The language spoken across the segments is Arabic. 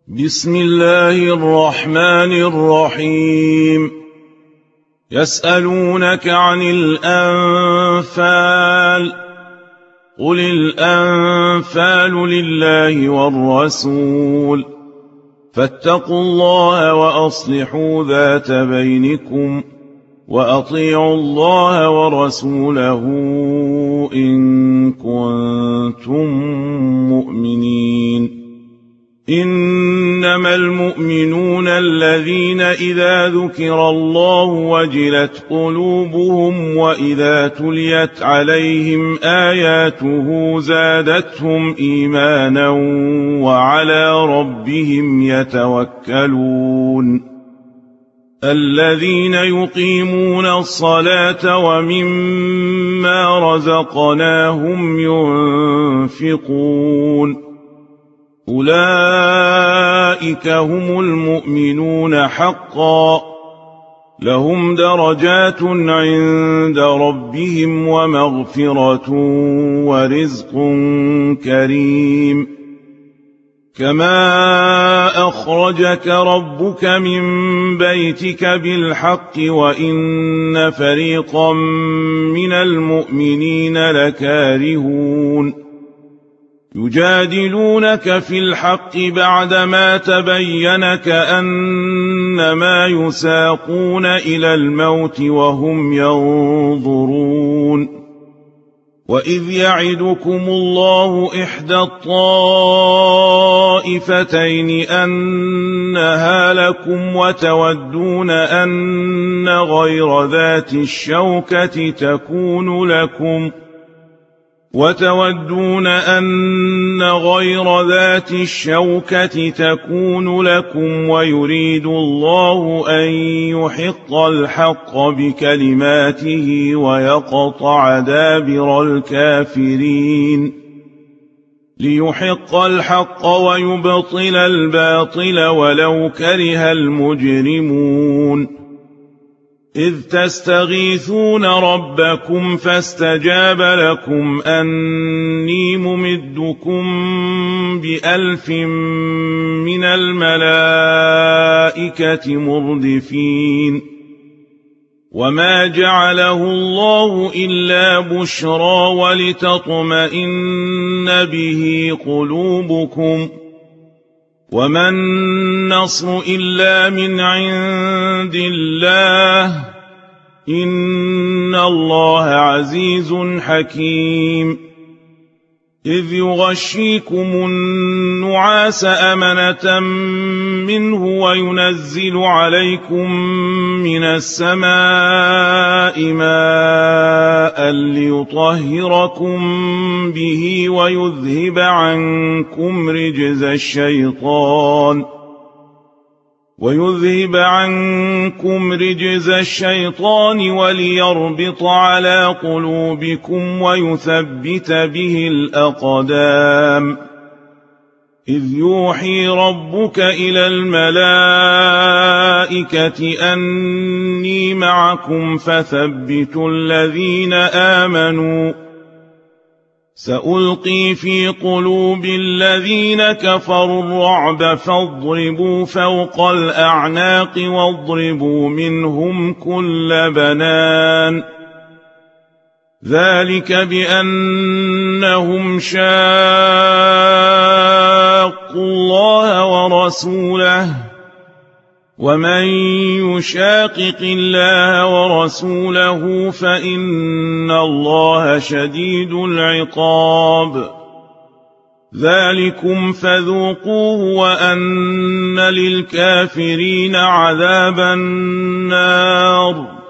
بسم الله الرحمن الرحيم. يسألونك عن الأنفال، قل الأنفال لله والرسول، فاتقوا الله وأصلحوا ذات بينكم، وأطيعوا الله ورسوله إن كنتم مؤمنين. إنما المؤمنون الذين إذا ذكر الله وجلت قلوبهم وإذا تليت عليهم آياته زادتهم إيمانا وعلى ربهم يتوكلون. الذين يقيمون الصلاة ومما رزقناهم ينفقون، أولئك هم المؤمنون حقا، لهم درجات عند ربهم ومغفرة ورزق كريم. كما أخرجك ربك من بيتك بالحق وإن فريقا من المؤمنين لكارهون. يجادلونك في الحق بعدما تبين كأنما يساقون إلى الموت وهم ينظرون. وإذ يعدكم الله إحدى الطائفتين أنها لكم وتودون أن غير ذات الشوكة تكون لكم ويريد الله أن يحق الحق بكلماته ويقطع دابر الكافرين، ليحق الحق ويبطل الباطل ولو كره المجرمون. إذ تستغيثون ربكم فاستجاب لكم أني ممدكم ب1000 من الملائكة مردفين. وما جعله الله إلا بشرى ولتطمئن به قلوبكم، وما النصر إلا من عند الله، إن الله عزيز حكيم. إذ يغشيكم النعاس أمنة منه وينزل عليكم من السماء ماء ليطهركم به ويذهب عنكم رجز الشيطان وليربط على قلوبكم ويثبت به الأقدام. إذ يوحي ربك إلى الملائكة أني معكم فثبتوا الذين آمنوا، سألقي في قلوب الذين كفروا الرعب فاضربوا فوق الأعناق واضربوا منهم كل بنان. ذلك بأنهم شاقوا الله ورسوله، ومن يشاقق الله ورسوله فإن الله شديد العقاب. ذلكم فذوقوه وأن للكافرين عذاب النار.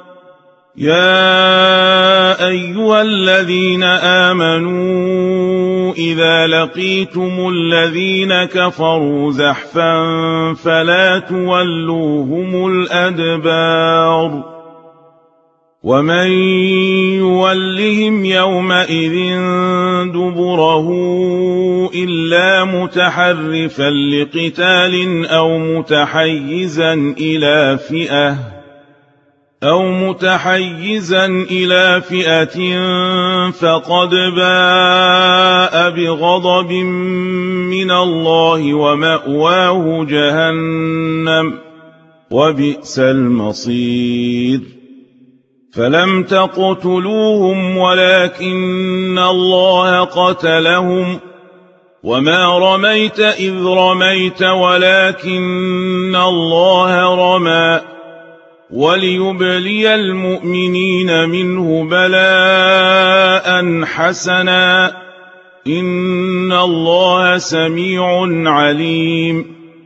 يا أيها الذين آمنوا إذا لقيتم الذين كفروا زحفا فلا تولوهم الأدبار. ومن يولهم يومئذ دبره إلا متحرفا لقتال أو متحيزا إلى فئة أو متحيزا إلى فئة فقد باء بغضب من الله ومأواه جهنم وبئس المصير فلم تقتلوهم ولكن الله قتلهم وما رميت إذ رميت ولكن الله رمى وليبلي المؤمنين منه بلاء حسنا إن الله سميع عليم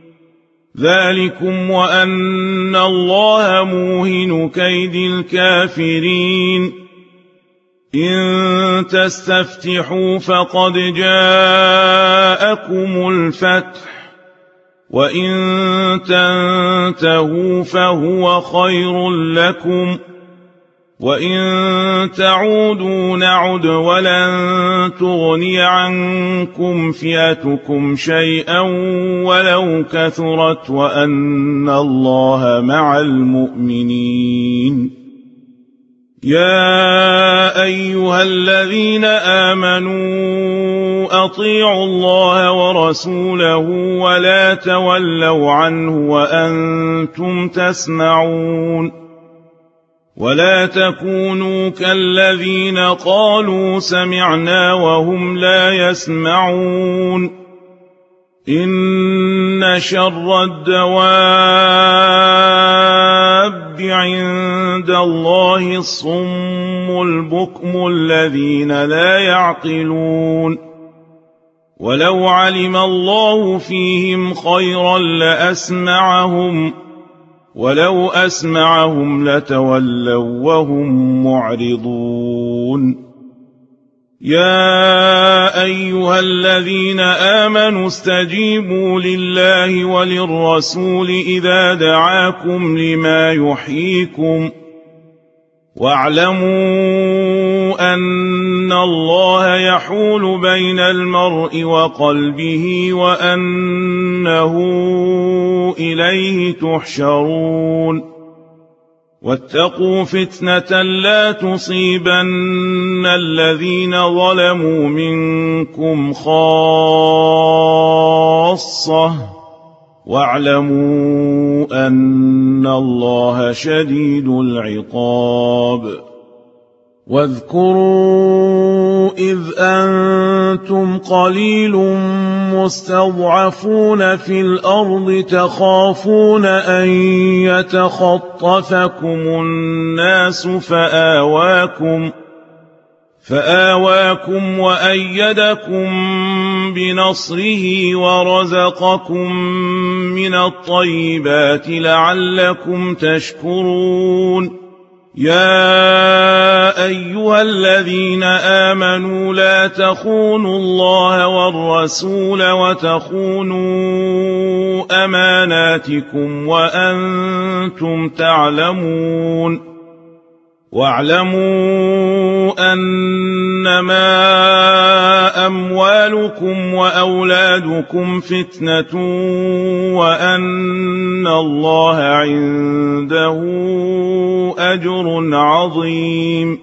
ذلكم وأن الله موهن كيد الكافرين إن تستفتحوا فقد جاءكم الفتح وإن تنتهوا فهو خير لكم وإن تعودوا نعد ولن تغني عنكم فئتكم شيئا ولو كثرت وأن الله مع المؤمنين يا أيها الذين آمنوا أطيعوا الله ورسوله ولا تولوا عنه وأنتم تسمعون ولا تكونوا كالذين قالوا سمعنا وهم لا يسمعون إن شر الدواب عند الله الصم البكم الذين لا يعقلون ولو علم الله فيهم خيرا لأسمعهم ولو أسمعهم لتولوا وهم معرضون يا أيها الذين آمنوا استجيبوا لله وللرسول إذا دعاكم لما يحييكم واعلموا أن الله يحول بين المرء وقلبه وأنه إليه تحشرون واتقوا فتنة لا تصيبن الذين ظلموا منكم خاصة واعلموا أن الله شديد العقاب واذكروا إذ أنتم قليل مستضعفون في الأرض تخافون أن يتخطفكم الناس فآواكم وأيدكم بنصره ورزقكم من الطيبات لعلكم تشكرون يا أيها الذين آمنوا لا تخونوا الله والرسول وتخونوا أماناتكم وأنتم تعلمون واعلموا أنما أموالكم وأولادكم فتنة وأن الله عنده أجر عظيم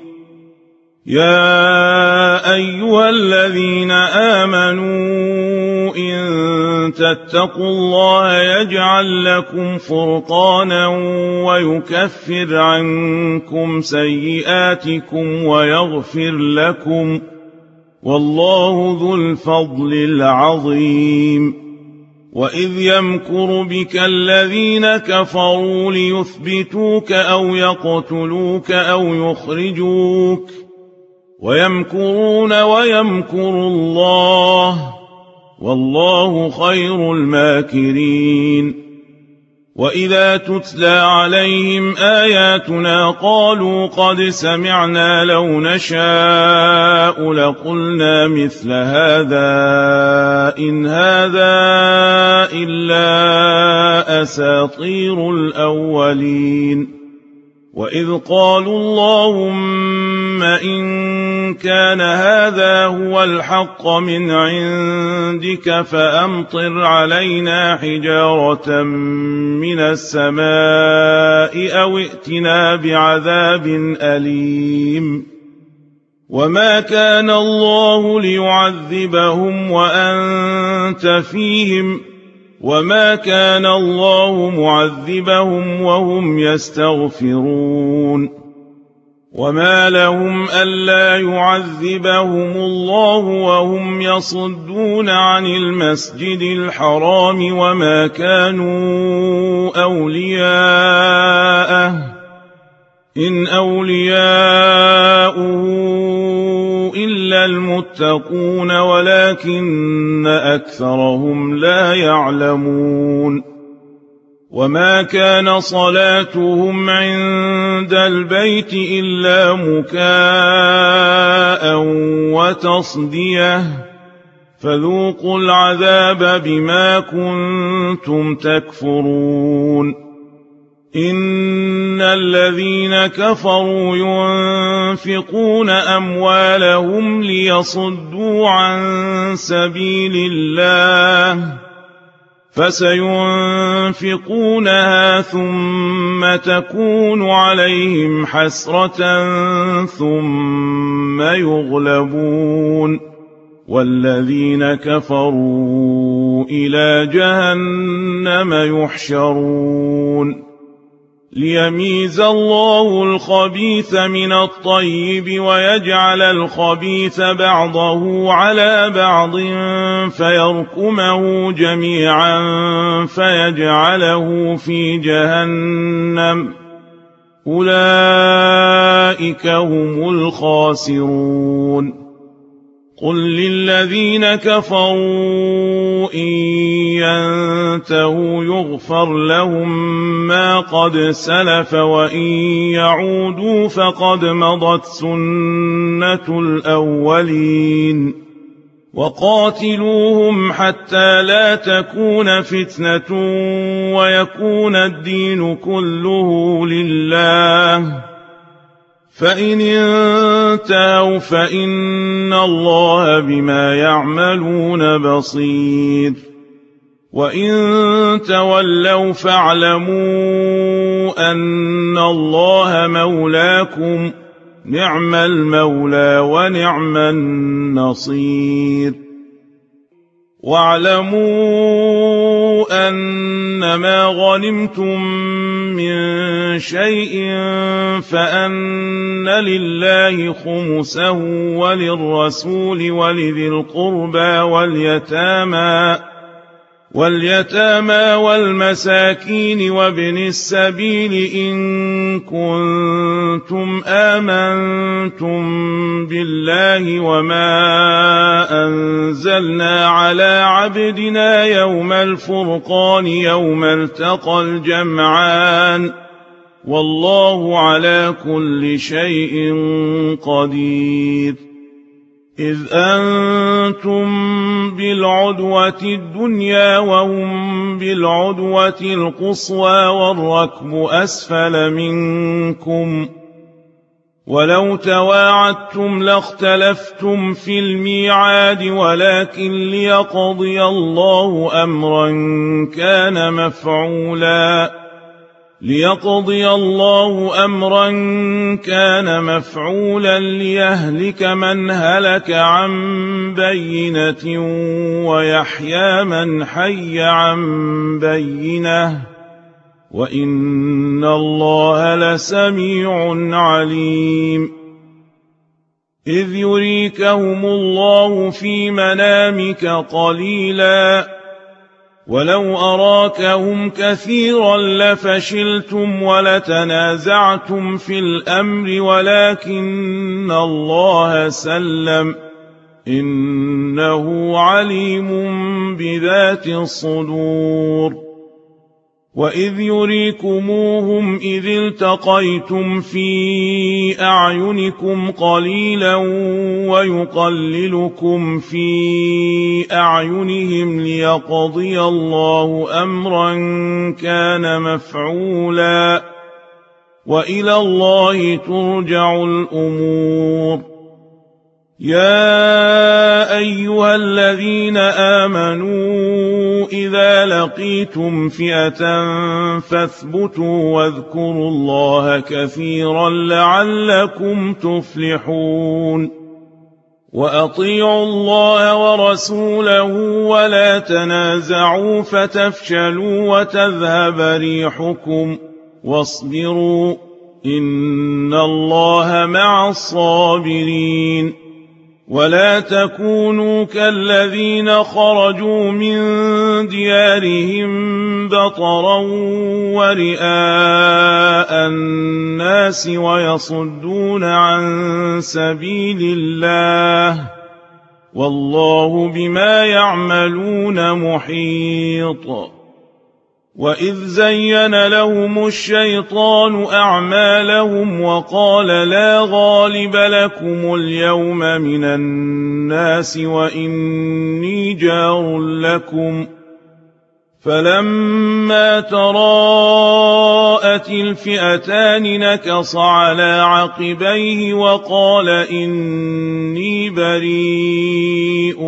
يا أيها الذين آمنوا إن تتقوا الله يجعل لكم فرقانا ويكفر عنكم سيئاتكم ويغفر لكم والله ذو الفضل العظيم وإذ يمكر بك الذين كفروا ليثبتوك أو يقتلوك أو يخرجوك ويمكرون ويمكر الله والله خير الماكرين وإذا تتلى عليهم آياتنا قالوا قد سمعنا لو نشاء لقلنا مثل هذا إن هذا إلا أساطير الأولين وإذ قالوا اللهم إن كان هذا هو الحق من عندك فأمطر علينا حجارة من السماء أو ائتنا بعذاب أليم وما كان الله ليعذبهم وأنت فيهم وما كان الله معذبهم وهم يستغفرون وما لهم ألا يعذبهم الله وهم يصدون عن المسجد الحرام وما كانوا أولياءه إن أولياؤه إلا المتقون ولكن أكثرهم لا يعلمون وما كان صلاتهم عند البيت إلا مكاء وتصدية فذوقوا العذاب بما كنتم تكفرون إن الذين كفروا ينفقون أموالهم ليصدوا عن سبيل الله فسينفقونها ثم تكون عليهم حسرة ثم يغلبون والذين كفروا إلى جهنم يحشرون ليميز الله الخبيث من الطيب ويجعل الخبيث بعضه على بعض فيركمه جميعا فيجعله في جهنم أولئك هم الخاسرون قل للذين كفروا إن ينتهوا يغفر لهم ما قد سلف وإن يعودوا فقد مضت سنة الأولين وقاتلوهم حتى لا تكون فتنة ويكون الدين كله لله فإن انتهوا فإن الله بما يعملون بصير وإن تولوا فاعلموا أن الله مولاكم نعم المولى ونعم النصير واعلموا أنما غنمتم من شيء فأن لله خمسه وللرسول ولذي القربى واليتامى والمساكين وابن السبيل إن كنتم آمنتم بالله وما أنزلنا على عبدنا يوم الفرقان يوم التقى الجمعان والله على كل شيء قدير إذ أنتم بالعدوة الدنيا وهم بالعدوة القصوى والركب أسفل منكم ولو تواعدتم لاختلفتم في الميعاد ولكن ليقضي الله أمرا كان مفعولا ليهلك من هلك عن بينة ويحيى من حي عن بينة وإن الله لسميع عليم إذ يريكهم الله في منامك قليلا ولو أراكهم كثيرا لفشلتم ولتنازعتم في الأمر ولكن الله سلم إنه عليم بذات الصدور وإذ يريكموهم إذ التقيتم في أعينكم قليلا ويقللكم في أعينهم ليقضي الله أمرا كان مفعولا وإلى الله ترجع الأمور. يا أيها الذين آمنوا إذا لقيتم فئة فاثبتوا واذكروا الله كثيرا لعلكم تفلحون. وأطيعوا الله ورسوله ولا تنازعوا فتفشلوا وتذهب ريحكم واصبروا إن الله مع الصابرين. ولا تكونوا كالذين خرجوا من ديارهم بطرا ورئاء الناس ويصدون عن سبيل الله والله بما يعملون محيط. وإذ زين لهم الشيطان أعمالهم وقال لا غالب لكم اليوم من الناس وإني جار لكم فلما تراءت الفئتان نكص على عقبيه وقال إني بريء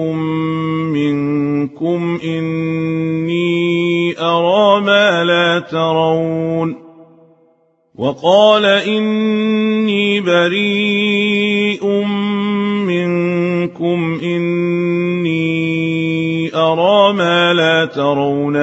منكم إني أرى ما لا ترون وقال إني بريء منكم إني أرى ما لا ترون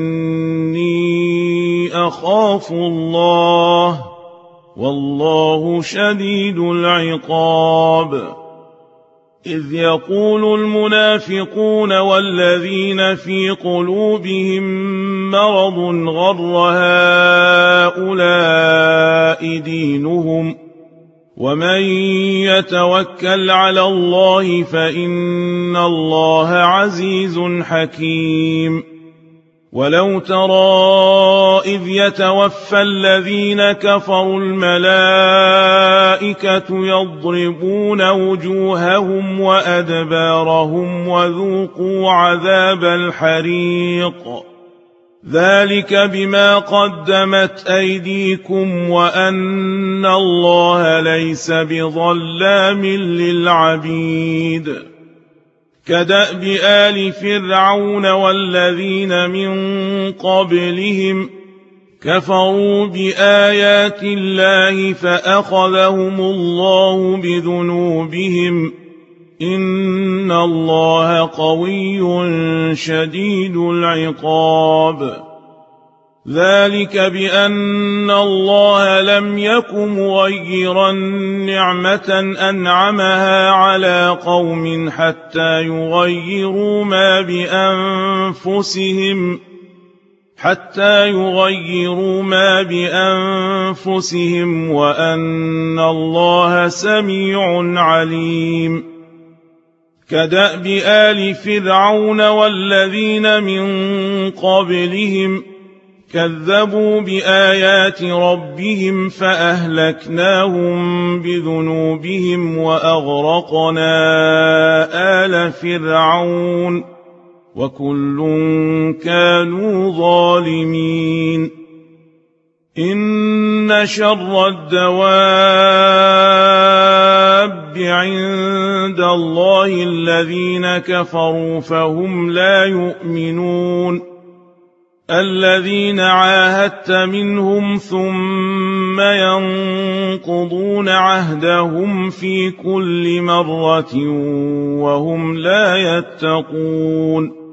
إني أخاف الله والله شديد العقاب. إذ يقول المنافقون والذين في قلوبهم مرض غر هؤلاء دينهم ومن يتوكل على الله فإن الله عزيز حكيم. ولو ترى إذ يتوفى الذين كفروا الملائكة يضربون وجوههم وأدبارهم وذوقوا عذاب الحريق ذلك بما قدمت أيديكم وأن الله ليس بظلام للعبيد. كدأب آل فرعون والذين من قبلهم كفروا بآيات الله فأخذهم الله بذنوبهم إن الله قوي شديد العقاب. ذلك بأن الله لم يك مغيرا نعمة أنعمها على قوم حتى يغيروا ما بأنفسهم وأن الله سميع عليم. كدأب آل فرعون والذين من قبلهم كذبوا بآيات ربهم فأهلكناهم بذنوبهم وأغرقنا آل فرعون وكل كانوا ظالمين. إن شر الدواب عند الله الذين كفروا فهم لا يؤمنون. الذين عاهدت منهم ثم ينقضون عهدهم في كل مرة وهم لا يتقون.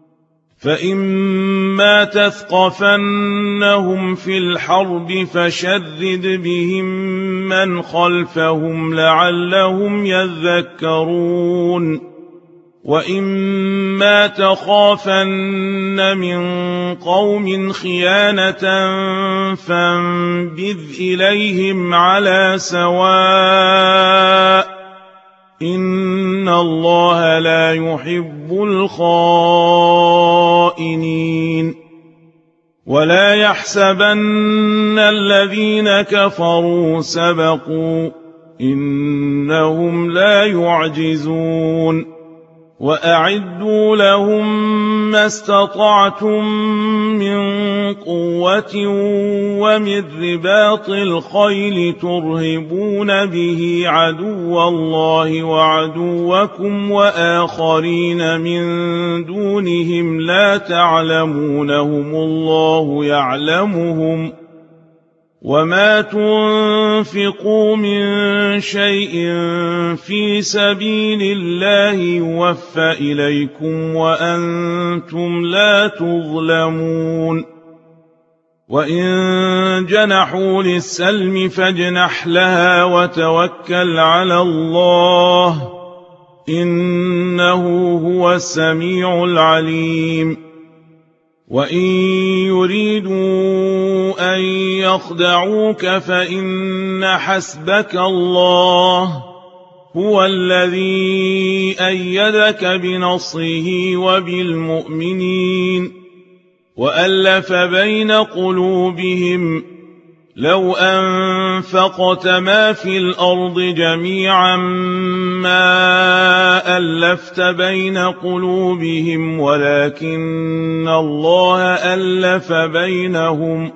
فإما تثقفنهم في الحرب فشرد بهم من خلفهم لعلهم يذكرون. وإما تخافن من قوم خيانة فانبذ إليهم على سواء إن الله لا يحب الخائنين. ولا يحسبن الذين كفروا سبقوا إنهم لا يعجزون. وأعدوا لهم ما استطعتم من قوة ومن رباط الخيل ترهبون به عدو الله وعدوكم وآخرين من دونهم لا تعلمونهم الله يعلمهم وما تنفقوا من شيء في سبيل الله يوفى إليكم وأنتم لا تظلمون وإن جنحوا للسلم فاجنح لها وتوكل على الله إنه هو السميع العليم وإن يريدوا أن يخدعوك فإن حسبك الله هو الذي أيدك بنصره وبالمؤمنين وألف بين قلوبهم لو أنفقت ما في الأرض جميعا ما ألفت بين قلوبهم ولكن الله ألف بينهم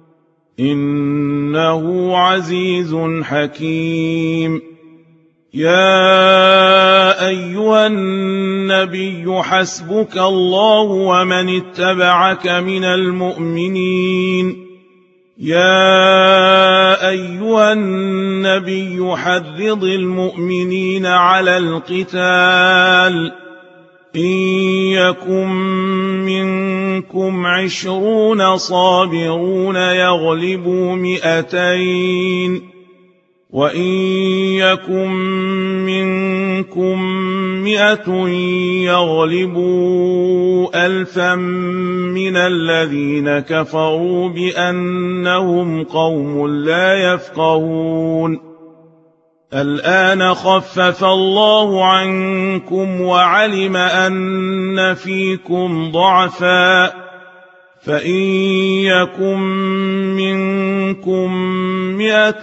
إنه عزيز حكيم يا أيها النبي حسبك الله ومن اتبعك من المؤمنين يا أيها النبي حرض المؤمنين على القتال إن يكن منكم 20 صابرون يغلبوا 200 وإن يكن منكم 100 يغلبوا 1000 من الذين كفروا بأنهم قوم لا يفقهون الآن خفف الله عنكم وعلم أن فيكم ضعفا فإن يكن منكم 100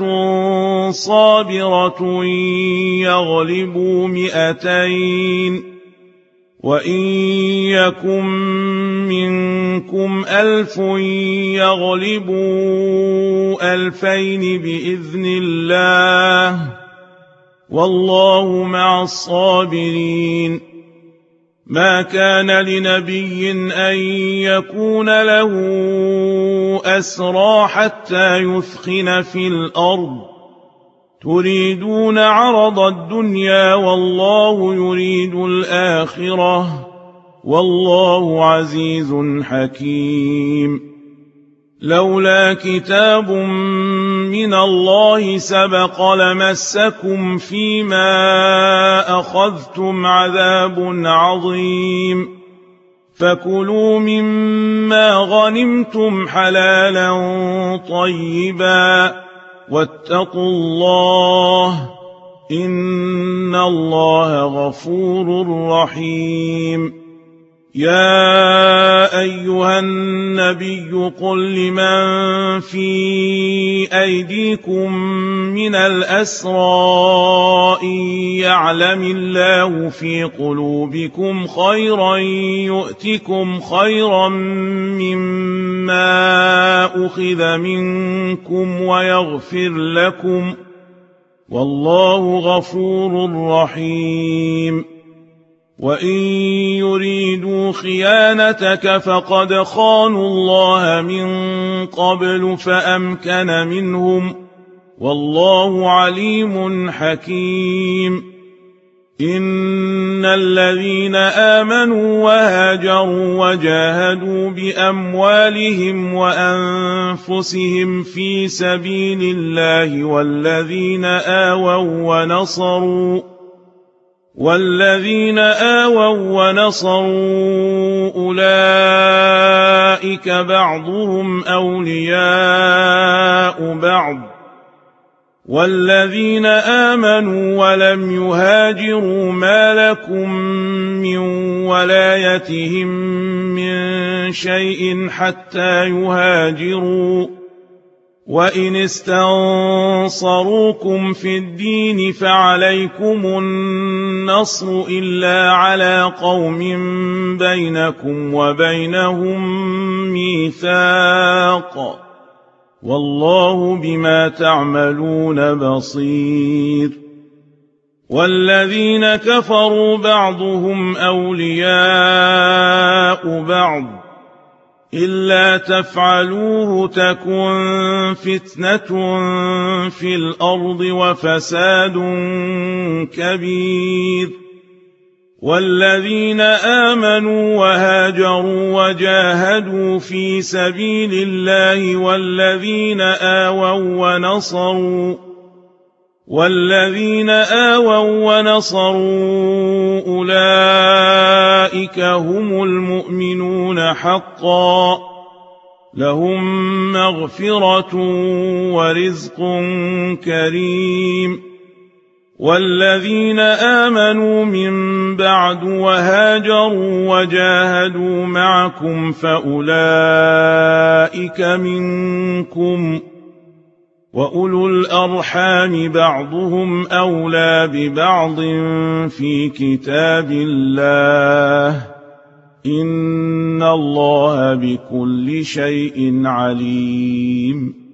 صابرة يغلبوا 200 وإن يكن منكم 1000 يغلبوا 2000 بإذن الله والله مع الصابرين ما كان لنبي أن يكون له أسرى حتى يثخن في الأرض تريدون عرض الدنيا والله يريد الآخرة والله عزيز حكيم لولا كتاب من الله سبق لمسكم فيما أخذتم عذاب عظيم فكلوا مما غنمتم حلالا طيبا واتقوا الله إن الله غفور رحيم يا أيها النبي قل لمن في أيديكم من الأسرى إن يعلم الله في قلوبكم خيرا يؤتكم خيرا مما أخذ منكم ويغفر لكم والله غفور رحيم وإن يريدوا خيانتك فقد خانوا الله من قبل فأمكن منهم والله عليم حكيم إن الذين آمنوا وهاجروا وجاهدوا بأموالهم وأنفسهم في سبيل الله والذين آووا ونصروا أولئك بعضهم أولياء بعض والذين آمنوا ولم يهاجروا ما لكم من ولايتهم من شيء حتى يهاجروا وإن استنصروكم في الدين فعليكم النصر إلا على قوم بينكم وبينهم ميثاق والله بما تعملون بصير والذين كفروا بعضهم أولياء بعض إلا تفعلوه تكن فتنة في الأرض وفساد كبير والذين آمنوا وهاجروا وجاهدوا في سبيل الله والذين آووا ونصروا أولئك هم المؤمنون حقا لهم مغفرة ورزق كريم والذين آمنوا من بعد وهاجروا وجاهدوا معكم فأولئك منكم وأولو الأرحام بعضهم أولى ببعض في كتاب الله إن الله بكل شيء عليم